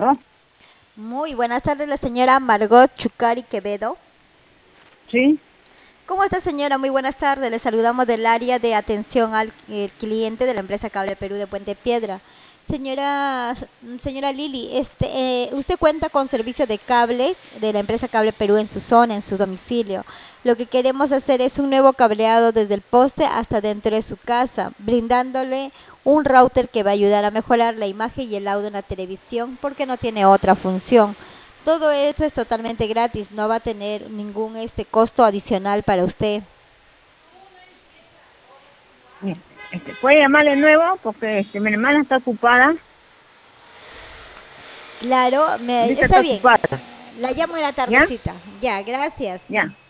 ¿Aló? Muy buenas tardes, la señora Margot Chucari Quevedo. Sí, ¿Cómo está, señora? Muy buenas tardes. Le saludamos del área de atención al cliente de la empresa Cable Perú de Puente Piedra. Señora Lili, usted cuenta con servicio de cable de la empresa Cable Perú en su zona, en su domicilio. Lo que queremos hacer es un nuevo cableado desde el poste hasta dentro de su casa, brindándole un router que va a ayudar a mejorar la imagen y el audio en la televisión porque no tiene otra función. Todo esto es totalmente gratis, no va a tener ningún costo adicional para usted. bien. ¿Puede llamar de nuevo? Porque mi hermana está ocupada. Claro, Ahorita está está bien. ocupada. La llamo en la ¿Ya? tardecita. Ya, gracias. Ya.